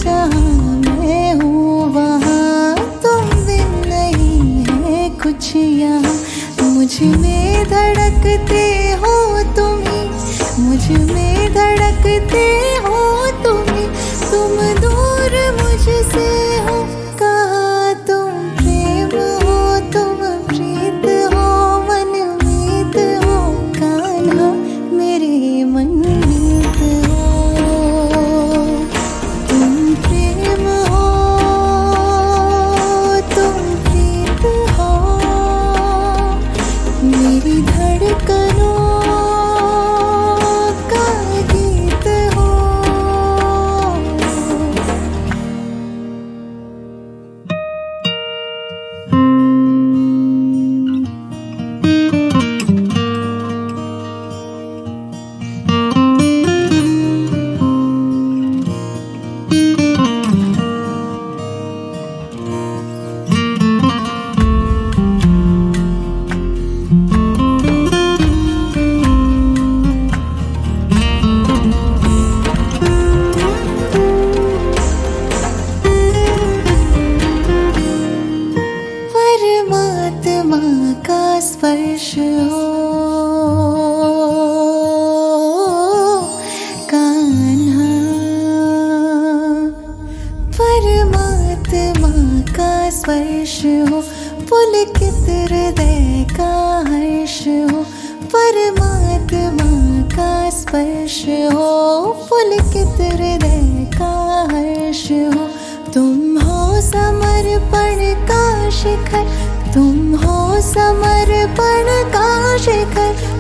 जहाँ मैं हूँ वहाँ तुम बिन नहीं है कुछ यहाँ। मुझ में धड़कते हो तुम ही, मुझ में धड़कते हो तुम ही। तुम दूर मुझसे हो कहाँ तुम प्रेम हो, तुम प्रीत हो, मनमीत हो कान्हा मेरे मनमीत हो। तुम प्रेम हो, तुम प्रीत हो, मेरी धड़कनों का गीत हो। परमात्मा का स्पर्श हो कान्हा, परमात्मा का स्पर्श हो, पुलकित हृदय का हर्ष हो। परमात्मा का स्पर्श हो, पुलकित हृदय का हर्ष हो। तुम हो समर्पण का शिखर, तुम हो समर्पण का शिखर,